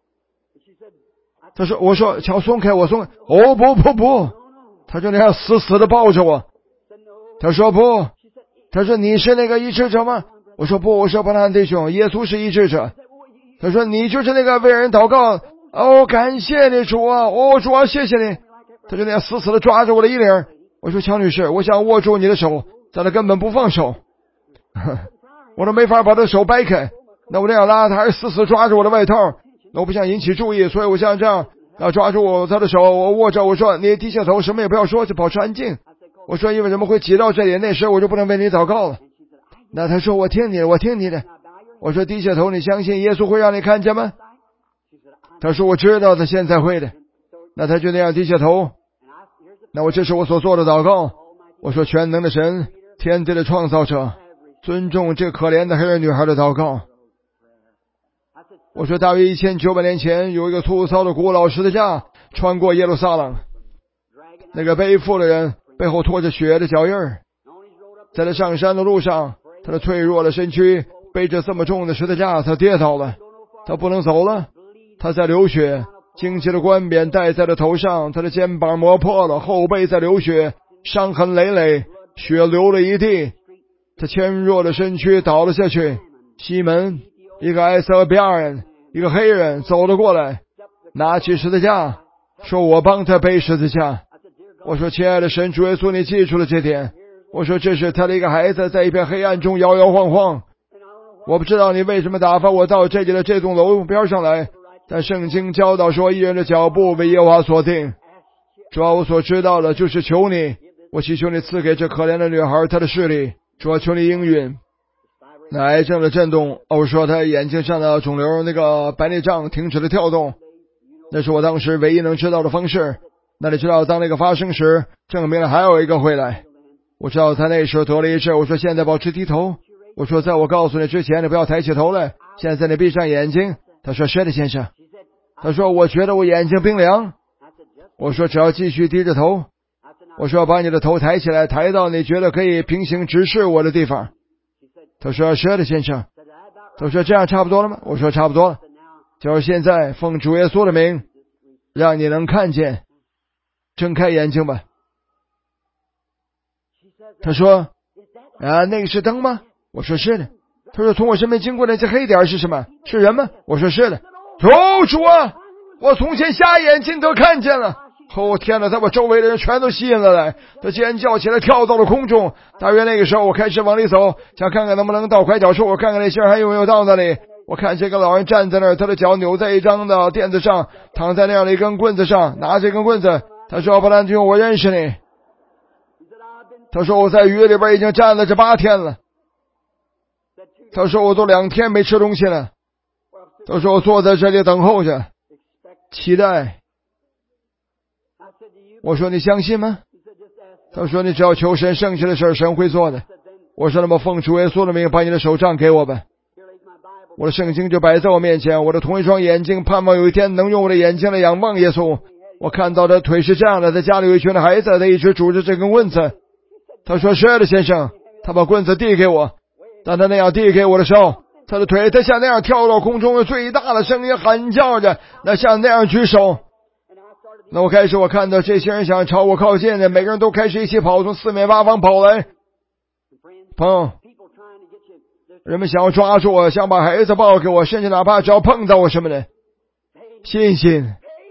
他说我说瞧松开我松开。哦不，他说你要死死的抱着我。他说不，他说你是那个医治者吗？我说不，我说伯特汉弟兄，耶稣是医治者。他说你就是那个为人祷告。哦，感谢你主啊，哦主啊，谢谢你。他就那样死死的抓着我的衣领。我说乔女士，我想握住你的手，但他根本不放手。我都没法把他手掰开。那我这样拉，他还是死死抓着我的外套。那我不想引起注意，所以我像这样抓住他的手，我握着。我说你低下头，什么也不要说，就保持安静。我说因为人们会挤到这里，那时候我就不能为你祷告了。那他说我听你的。我说低下头，你相信耶稣会让你看见吗？他说我知道他现在会的。那他就那样低下头。那这是我所做的祷告。我说全能的神，天地的创造者，尊重这可怜的黑人女孩的祷告。我说大约1900年前，有一个粗糙的古老十字架穿过耶路撒冷，那个背负的人背后拖着血的脚印儿，在他上山的路上，他的脆弱的身躯背着这么重的十字架，他跌倒了，他不能走了，他在流血，荆棘的冠冕戴在了头上，他的肩膀磨破了，后背在流血，伤痕累累，血流了一地，他纤弱的身躯倒了下去。西门，一个埃塞俄比亚人，一个黑人走了过来，拿起十字架，说我帮他背十字架。我说亲爱的神主耶稣，你记住了这点。我说这是他的一个孩子在一片黑暗中摇摇晃晃。我不知道你为什么打发我到这里的这栋楼边上来，但圣经教导说一人的脚步为耶和华所定。主要我所知道的就是求你，我祈求你赐给这可怜的女孩她的视力。主要求你应允。那癌症的震动，我说她眼睛上的肿瘤那个白内障停止了跳动，那是我当时唯一能知道的方式。那你知道当那个发生时，证明了还有一个会来。我知道他那时候得了一治。我说现在保持低头。我说在我告诉你之前，你不要抬起头来。现在你闭上眼睛。他说是的先生。他说我觉得我眼睛冰凉。我说只要继续低着头。我说把你的头抬起来，抬到你觉得可以平行直视我的地方。他说是的先生。他说这样差不多了吗？我说差不多了。就是现在奉主耶稣的名，让你能看见。睁开眼睛吧。他说那个是灯吗？我说是的。他说从我身边经过那些黑点是什么？是人吗？我说是的。主啊，我从前瞎眼睛都看见了。天哪，在我周围的人全都吸引了来，他尖叫起来，跳到了空中。大约那个时候我开始往里走，想看看能不能到拐角处，我看看那些人还有没有到那里。我看这个老人站在那儿，他的脚扭在一张的垫子上，躺在那样的一根棍子上，拿着一根棍子。他说伯兰弟兄，我认识你。他说我在雨里边已经站了这8天了。 他说我都2天没吃东西了。他说我坐在这里等候着，期待。我说你相信吗？他说你只要求神，剩下的事神会做的。我说那么奉主耶稣的名，把你的手杖给我吧。我的圣经就摆在我面前，我的同一双眼睛盼望有一天能用我的眼睛来仰望耶稣。我看到的腿是这样的，在家里有一群的孩子，他一直拄着这根棍子。他说是的先生，他把棍子递给我。当他那样递给我的时候，他的腿他像那样跳到空中，用最大的声音喊叫着，那像那样举手。那我看到这些人想朝我靠近的，每个人都开始一起跑，从四面八方跑来。朋友，人们想要抓住我，想把孩子抱给我，甚至哪怕只要碰到我什么的。信心，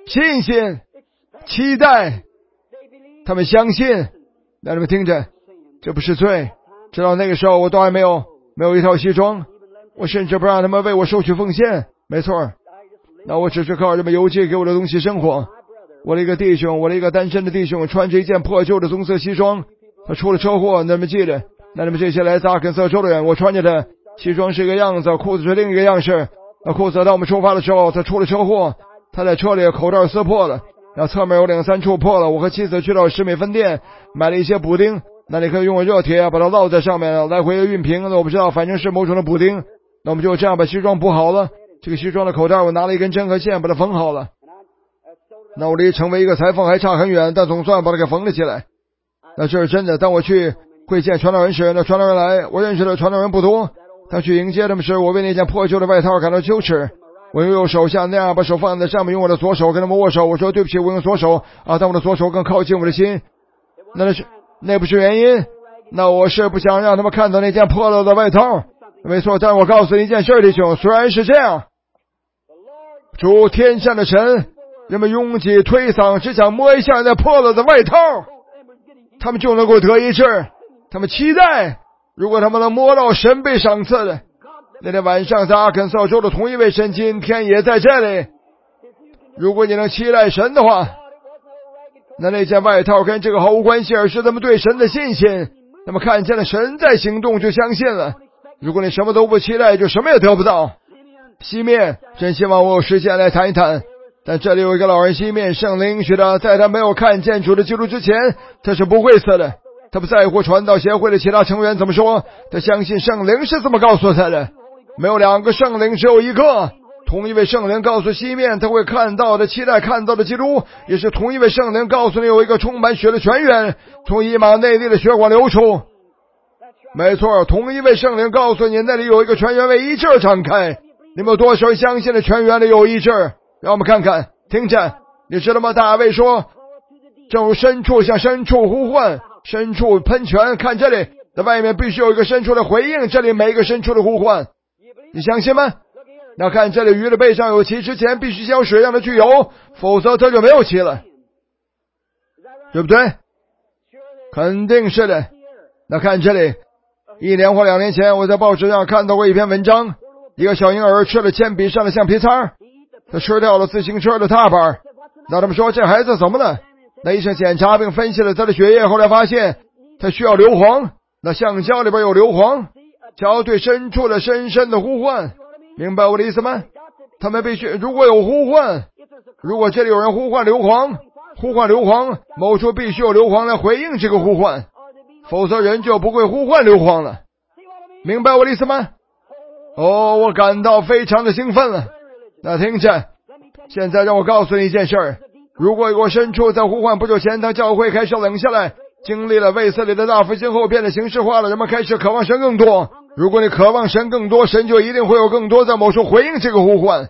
期待，他们相信。让你们听着，这不是罪。直到那个时候，我都还没有一套西装，我甚至不让他们为我收取奉献。没错，那我只是靠人们邮寄给我的东西生活。我的一个弟兄，我的一个单身的弟兄，穿着一件破旧的棕色西装，他出了车祸。那么记得，那你们这些来自阿肯色州的人，我穿着的西装是一个样子，裤子是另一个样式。那裤子当我们出发的时候，他出了车祸，他在车里口罩撕破了，然后侧面有2、3处破了。我和妻子去到食美分店买了一些补丁，那你可以用热铁把它烙在上面，来回熨平。那我不知道，反正是某种的补丁。那我们就这样把西装补好了。这个西装的口袋我拿了一根针和线把它缝好了。那我离成为一个裁缝还差很远，但总算把它给缝了起来。那这是真的。当我去会见传道人时，那传道人来，我认识的传道人不多。当去迎接他们时，我为那件破旧的外套感到羞耻。我用右手像那样把手放在上面，用我的左手跟他们握手。我说对不起，我用左手啊，但我的左手更靠近我的心。那不是原因。那我是不想让他们看到那件破了的外套。没错，但我告诉你一件事，弟兄，虽然是这样，主天上的神，人们拥挤推搡，只想摸一下那破了的外套，他们就能够得医治。他们期待，如果他们能摸到神被赏赐的。那天晚上在阿肯色州的同一位神今天也在这里。如果你能期待神的话，那件外套跟这个毫无关系，而是他们对神的信心。那么看见了神在行动，就相信了。如果你什么都不期待，就什么也得不到。西面，真希望我有时间来谈一谈。但这里有一个老人西面，圣灵许的，在他没有看见主的基督之前，他是不会死的。他不在乎传道协会的其他成员怎么说，他相信圣灵是这么告诉他的。没有2个圣灵，只有一个。同一位圣灵告诉西面他会看到的，期待看到的基督，也是同一位圣灵告诉你有一个充满血的泉源从以马内利的血管流出。没错，同一位圣灵告诉你那里有一个泉源为医治敞开。你们有多少人相信的泉源里有医治？让我们看看，听着，你知道吗？大卫说，正如深处向深处呼唤，深处喷泉。看这里，在外面必须有一个深处的回应这里每一个深处的呼唤。你相信吗？那看这里，鱼的背上有鳍之前必须先有水让它去游，否则它就没有鳍了，对不对？肯定是的。那看这里，1年或2年前我在报纸上看到过一篇文章，一个小婴儿吃了铅笔上的橡皮擦，他吃掉了自行车的踏板。那他们说这孩子怎么了？那医生检查并分析了他的血液，后来发现他需要硫磺。那橡胶里边有硫磺，瞧对深处的深深的呼唤。明白我的意思吗？他们必须，如果有呼唤，如果这里有人呼唤硫磺，某处必须有硫磺来回应这个呼唤，否则人就不会呼唤硫磺了。明白我的意思吗？哦，我感到非常的兴奋了。那听着，现在让我告诉你一件事儿。如果有个深处在呼唤，不久前当教会开始冷下来，经历了卫斯理的大复兴后变得形式化了，人们开始渴望神更多。如果你渴望神更多，神就一定会有更多在某处回应这个呼唤。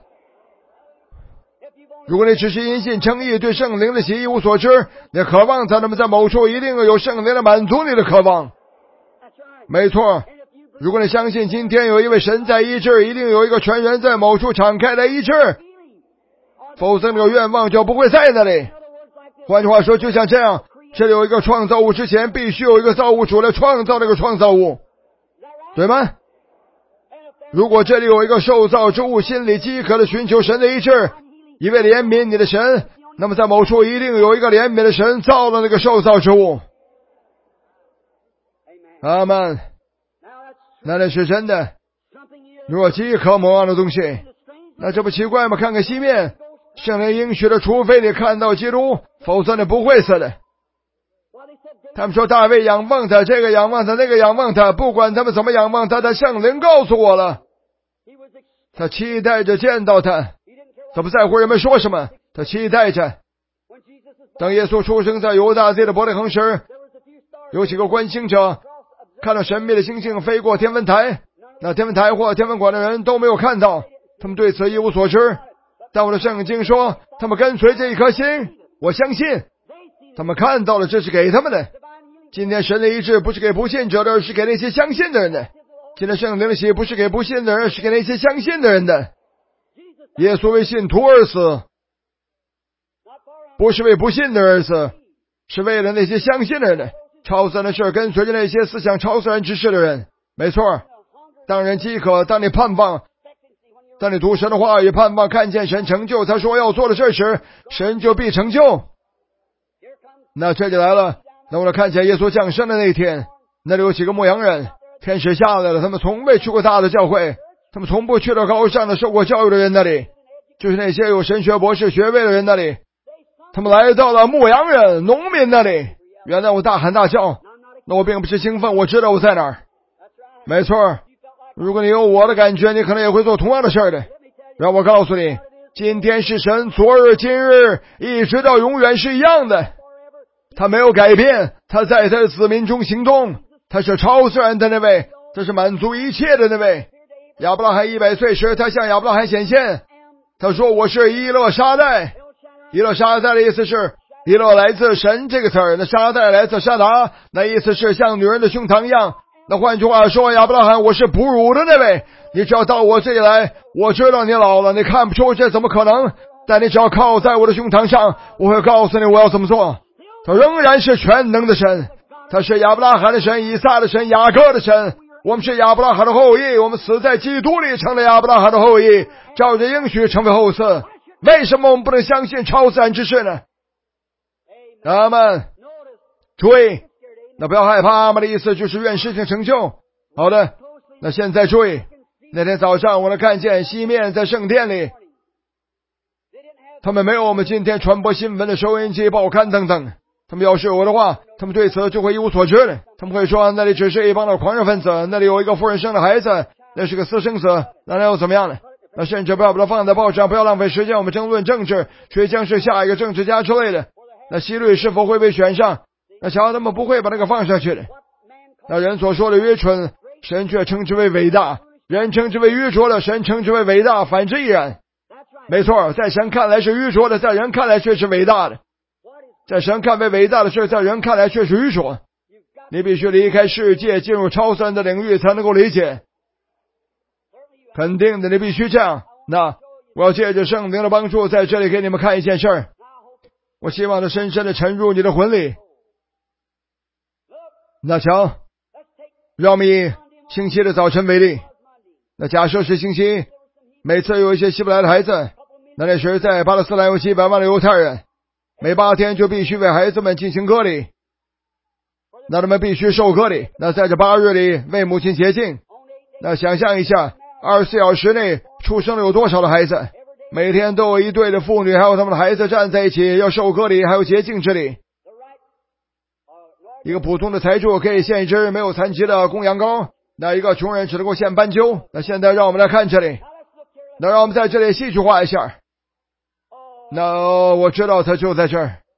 如果你只是因信称义，对圣灵的喜一无所知，你渴望在他们在某处一定有圣灵的满足你的渴望。没错，如果你相信今天有一位神在医治，一定有一个泉源在某处敞开来医治，否则你的愿望就不会在那里。换句话说，就像这样，这里有一个创造物之前，必须有一个造物主来创造这个创造物，对吗？如果这里有一个受造之物心里饥渴的寻求神的医治，一位怜悯你的神，那么在某处一定有一个怜悯的神造了那个受造之物。阿们。那是真的， 若饥渴某样的东西，那这不奇怪吗？看看西面，圣灵应许的，除非你看到基督，否则你不会死的。他们说大卫仰望他，这个仰望他，那个仰望他，不管他们怎么仰望他，圣灵告诉我了，他期待着见到他，他不在乎人们说什么，他期待着。当耶稣出生在犹大地的伯利恒时，有几个观星者看到神秘的星星飞过天文台，那天文台或天文馆的人都没有看到，他们对此一无所知。但我的圣经说，他们跟随这一颗星，我相信他们看到了，这是给他们的。今天神的医治不是给不信者的，而是给那些相信的人的。今天圣灵的喜不是给不信的人，而是给那些相信的人的。耶稣为信徒而死，不是为不信的而死，是为了那些相信的人的。超自然的事跟随着那些思想超自然之事的人。没错，当人饥渴，当你盼望，当你读神的话语，盼望看见神成就他说要做的事时，神就必成就。那这就来了，等我们看见耶稣降生的那一天，那里有几个牧羊人，天使下来了，他们从未去过大的教会，他们从不去到高尚的受过教育的人那里，就是那些有神学博士学位的人那里。他们来到了牧羊人、农民那里。原来我大喊大叫，那我并不是兴奋，我知道我在哪儿。没错，如果你有我的感觉，你可能也会做同样的事儿的。让我告诉你，今天是神，昨日、今日，一直到永远是一样的。他没有改变，他在他的子民中行动，他是超自然的那位，他是满足一切的那位。亚伯拉罕100岁时，他向亚伯拉罕显现，他说我是伊勒沙代。伊勒沙代的意思是，伊勒来自神这个词儿，那沙代来自沙达，那意思是像女人的胸膛一样。那换句话说，亚伯拉罕，我是哺乳的那位，你只要到我这里来，我知道你老了，你看不出这怎么可能，但你只要靠在我的胸膛上，我会告诉你我要怎么做。他仍然是全能的神，他是亚伯拉罕的神，以撒的神，雅各的神。我们是亚伯拉罕的后裔，我们死在基督里成了亚伯拉罕的后裔，照着应许成为后嗣。为什么我们不能相信超自然之事呢？阿们。注意，那不要害怕，阿们的意思就是愿事情成就。好的，那现在注意，那天早上我能看见西面在圣殿里，他们没有我们今天传播新闻的收音机、报刊等等。他们要是有的话，他们对此就会一无所知的。他们会说那里只是一帮的狂热分子，那里有一个妇人生的孩子，那是个私生子，那又怎么样呢？那甚至不要把它放在报纸上，不要浪费时间我们争论政治，谁将是下一个政治家之类的。那希律是否会被选上？那瞧他们不会把那个放上去的。那人所说的愚蠢，神却称之为伟大；人称之为愚拙的，神称之为伟大，反之亦然。没错，在神看来是愚拙的，在人看来却是伟大的。在神看为伟大的事，在人看来却是愚拙。你必须离开世界，进入超自然的领域才能够理解。肯定的，你必须这样。那我要借着圣灵的帮助，在这里给你们看一件事儿。我希望它深深的沉入你的魂里。那瞧，让我们以星期的早晨为例。那假设是星期一，每次有一些希伯来的孩子，那时在巴勒斯坦有700万的犹太人，每8天就必须为孩子们进行割礼，那他们必须受割礼。那在这8日里为母亲洁净。那想象一下，24小时内出生了有多少的孩子，每天都有一对的妇女还有他们的孩子站在一起，要受割礼还有洁净之礼。一个普通的财主可以献一只没有残疾的公羊羔，那一个穷人只能够献斑鸠。那现在让我们来看这里，那让我们在这里戏剧化一下。那我知道他就在这儿。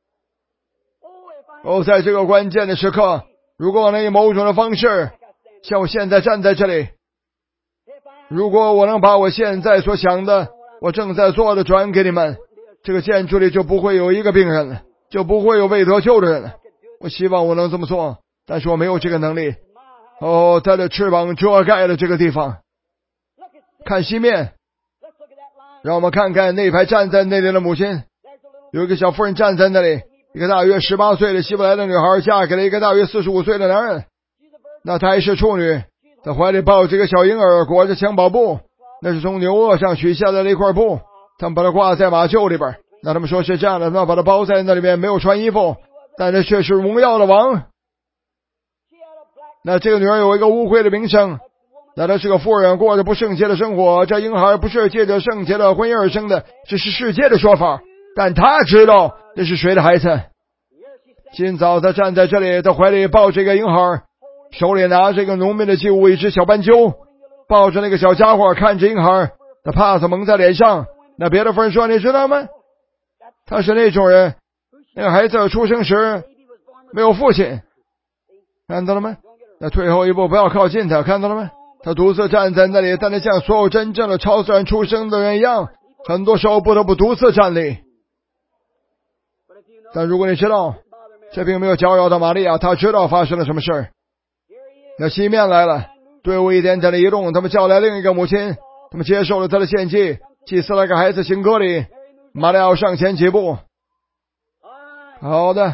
在这个关键的时刻，如果我能以某种的方式像我现在站在这里，如果我能把我现在所想的，我正在做的转给你们，这个建筑里就不会有一个病人了，就不会有未得救的人了。我希望我能这么做，但是我没有这个能力。他的翅膀遮盖了这个地方。看西面，让我们看看那排站在那里的母亲。有一个小妇人站在那里，一个大约18岁的希伯来的女孩嫁给了一个大约45岁的男人。那她还是处女，在怀里抱着一个小婴儿，裹着襁褓布，那是从牛轭上取下来的一块布，他们把它挂在马厩里边。那他们说是这样的，他们把它包在那里面，没有穿衣服，但这却是荣耀的王。那这个女儿有一个污秽的名声， 那她是个妇人，过着不圣洁的生活。这婴孩不是借着圣洁的婚姻而生的，这是世界的说法。但她知道这是谁的孩子。今早她站在这里，她怀里抱着一个婴孩，手里拿着一个农民的祭物，一只小斑鸠，抱着那个小家伙，看着婴孩，他帕子蒙在脸上。那别的夫人说，你知道吗？他是那种人，那个孩子出生时没有父亲，看到了吗？那退后一步，不要靠近他，看到了吗？他独自站在那里，但他像所有真正的超自然出生的人一样，很多时候不得不独自站立。但如果你知道，这并没有搅扰到玛利亚，他知道发生了什么事儿。那西面来了，队伍一点点的移动，他们叫来另一个母亲，他们接受了他的献祭，祭司来给孩子行割礼。玛利亚上前几步。好的，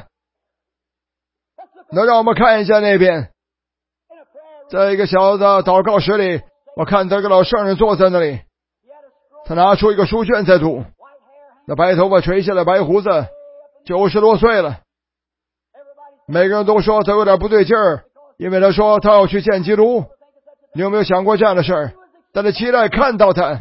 那让我们看一下那边，在一个小的祷告室里，我看到一个老圣人坐在那里，他拿出一个书卷在读，那白头发垂下来，白胡子，90多岁了。每个人都说他有点不对劲儿，因为他说他要去见基督。你有没有想过这样的事儿？但是期待看到他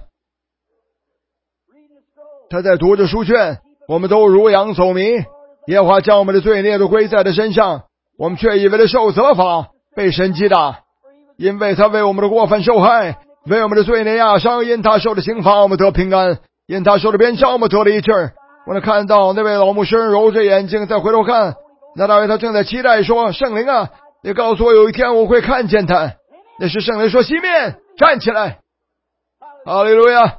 在读着书卷。我们都如羊走迷，耶和华将我们的罪孽都归在他身上，我们却以为他受责罚，被神击打，因为他为我们的过分受害，为我们的罪孽压伤，因他受的刑罚我们得平安，因他受的鞭伤我们得了医治。我能看到那位老牧师揉着眼睛再回头看，那大卫他正在期待说，圣灵啊，你告诉我有一天我会看见他。那时圣灵说，西面站起来。哈利路亚。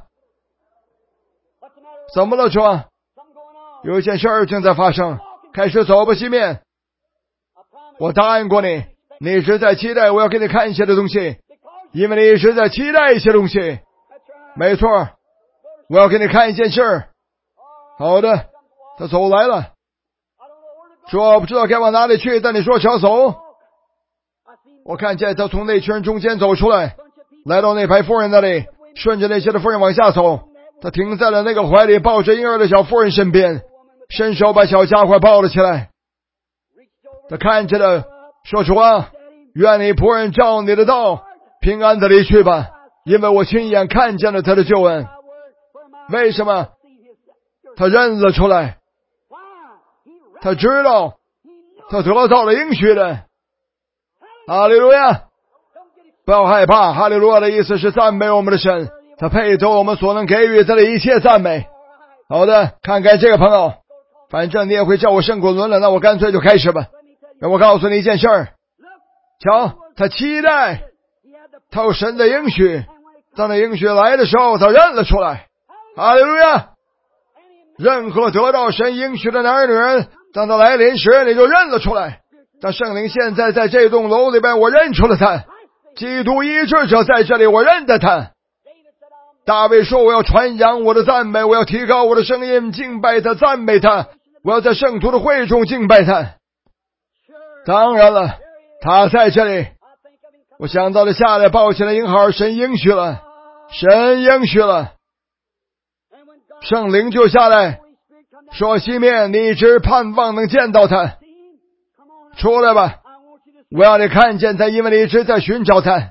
怎么了主啊？有一件事儿正在发生，开始走吧西面。我答应过你，你一直在期待我要给你看一些的东西，因为你一直在期待一些东西。没错，我要给你看一件事。好的，他走来了，说不知道该往哪里去，但你说想走。我看见他从那群人中间走出来，来到那排妇人那里，顺着那些的妇人往下走，他停在了那个怀里抱着婴儿的小妇人身边，伸手把小家伙抱了起来。他看着了，说主啊，愿你仆人照你的道平安的离去吧，因为我亲眼看见了他的救恩。为什么？他认了出来，他知道他得到了应许的。哈利路亚。不要害怕，哈利路亚的意思是赞美我们的神，他配得我们所能给予他的一切赞美。好的，看看这个朋友，反正你也会叫我圣滚轮了，那我干脆就开始吧。让我告诉你一件事儿，瞧，他期待，他有神的应许，当那应许来的时候，他认了出来。哈利路亚。任何得到神应许的男人女人，当他来临时，你就认了出来。但圣灵现在在这栋楼里边，我认出了他。基督医治者在这里，我认得他。大卫说，我要传扬我的赞美，我要提高我的声音，敬拜他，赞美他，我要在圣徒的会中敬拜他。当然了，他在这里。我想到了下来抱起来婴孩，神应许了，神应许了。圣灵就下来说，西面，你一直盼望能见到他，出来吧，我要你看见他，因为你一直在寻找他。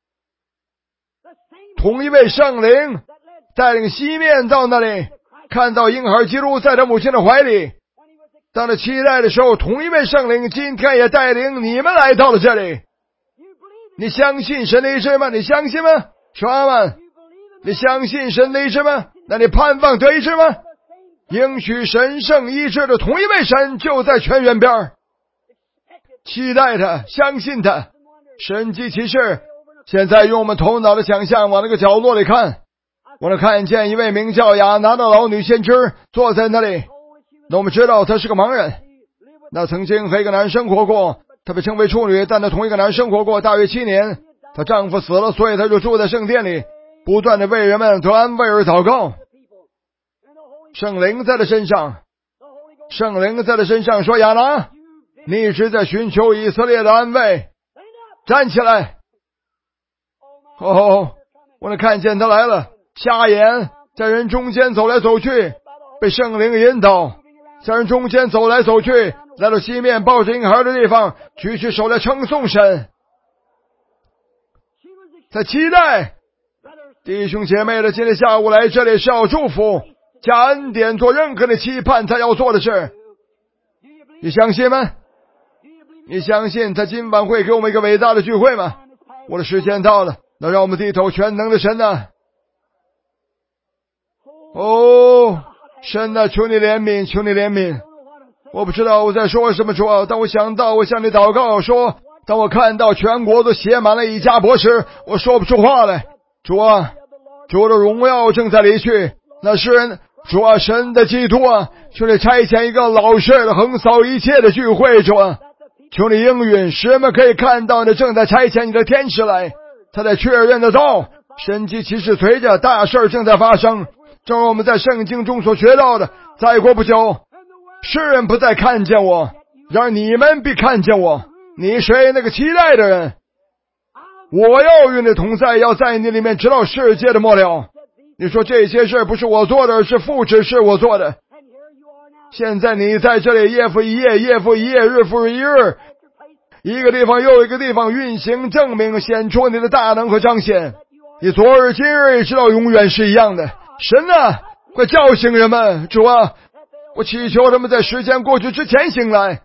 同一位圣灵带领西面到那里，看到婴孩基督在他母亲的怀里。当他期待的时候，同一位圣灵今天也带领你们来到了这里。你相信神的医治吗？你相信吗？说吗？你相信神的医治吗？那你盼望得医治吗？应许神圣医治的同一位神就在泉源边，期待他，相信他，神迹奇事。现在用我们头脑的想象往那个角落里看，我能看见一位名叫亚拿的老女先知坐在那里。那我们知道她是个盲人，那曾经和一个男人生活过，她被称为处女，但她同一个男人生活过大约7年。她丈夫死了，所以她就住在圣殿里，不断的为人们得安慰而祷告。圣灵在她身上，圣灵在她身上说，亚拿，你一直在寻求以色列的安慰，站起来。哦，我能看见他来了，瞎眼，在人中间走来走去，被圣灵引导，在人中间走来走去，来到西面抱着婴孩的地方，举起手来称颂神。 在期待。弟兄姐妹的，今天下午来这里是要祝福、加恩典，做任何的期盼才要做的事。你相信吗？你相信他今晚会给我们一个伟大的聚会吗？我的时间到了，那让我们低头。全能的神啊，哦，神啊，求你怜悯，求你怜悯。我不知道我在说什么，主啊，当我想到我向你祷告说，当我看到全国都写满了以迦博士，我说不出话来。主啊，主的荣耀正在离去，那诗人，主啊，神的基督啊，求你差遣一个老实的横扫一切的聚会。主啊，求你应允，使人们可以看到你正在差遣你的天使来，他在确认的道，神迹奇事随着，大事正在发生。正如我们在圣经中所学到的，再过不久，世人不再看见我，然而你们必看见我。你谁？那个期待的人。我要与你同在，要在你里面直到世界的末了。你说这些事不是我做的，而是父指示我做的。现在你在这里夜复一夜，夜复一夜，日复一日，一个地方又一个地方运行证明，显出你的大能和彰显。你昨日今日直到永远是一样的。神啊，快叫醒人们。主啊，我祈求他们在时间过去之前醒来。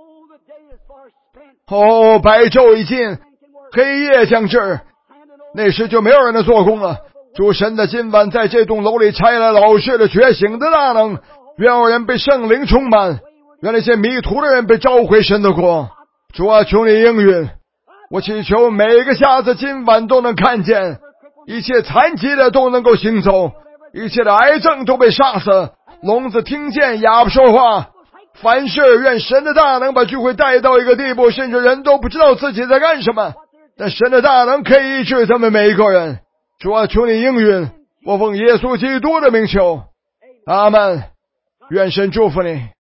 哦，白昼已尽，黑夜将至，那时就没有人能做工了。主神的今晚在这栋楼里差来老师的觉醒的大能，愿有人被圣灵充满，愿那些迷途的人被召回神的国。主啊，求你应允。我祈求每个瞎子今晚都能看见，一切残疾的都能够行走，一切的癌症都被杀死，聋子听见，哑巴说话。凡事愿神的大能把聚会带到一个地步，甚至人都不知道自己在干什么，但神的大能可以医治他们每一个人。主啊，求你应允，我奉耶稣基督的名求，阿们。愿神祝福你。